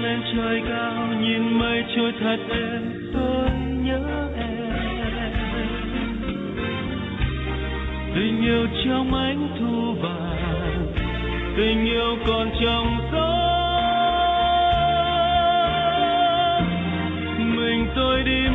lên trời cao nhìn mây trôi thật êm, tôi nhớ em. Tình yêu trong ánh thu vàng, tình yêu còn trong gió. Mình tôi đi